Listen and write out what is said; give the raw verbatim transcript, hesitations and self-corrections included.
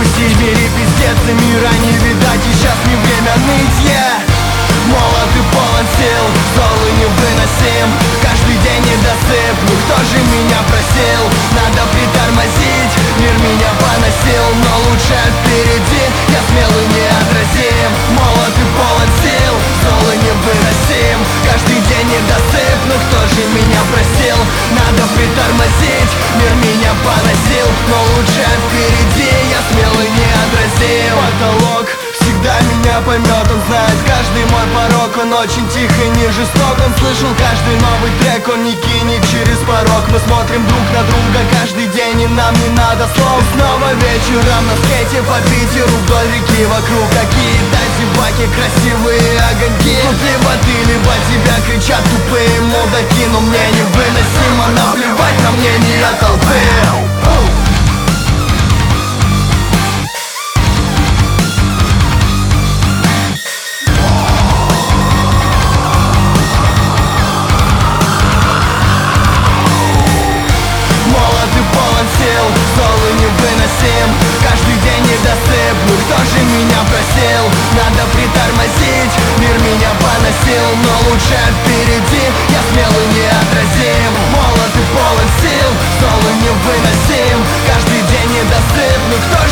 грусти в мире пиздец, и мира не видать, и сейчас не время ныть, yeah. Молод и полон сил, зол и невыносим, каждый день недосып, ну кто же меня просил? Надо притормозить, мир меня поносил, но лучше впереди, я смелый неотразим. Молод и полон сил, зол и невыносим, каждый день недосып, ну кто же меня просил? Надо притормозить, мир меня поносил, но лучше впереди, я смелый неотразим. Потолок всегда меня поймет, он знает каждый мой порог. Он очень тих и не жесток, он слышал каждый новый трек, он не кинет через порог. Мы смотрим друг на друга каждый день, и нам не надо слов. И снова вечером на скейте по Питеру вдоль реки, вокруг какие-то зеваки, красивые огоньки. Тут либо ты, либо тебя кричат тупые мудаки, но мне невыносимо наплевать на мнение толпы. Зол и невыносим, каждый день недосып, ну кто же меня просил? Надо притормозить, мир меня поносил, но лучше впереди, я смелый неотразим. Молод и полон сил, зол и невыносим, каждый день недосып, ну кто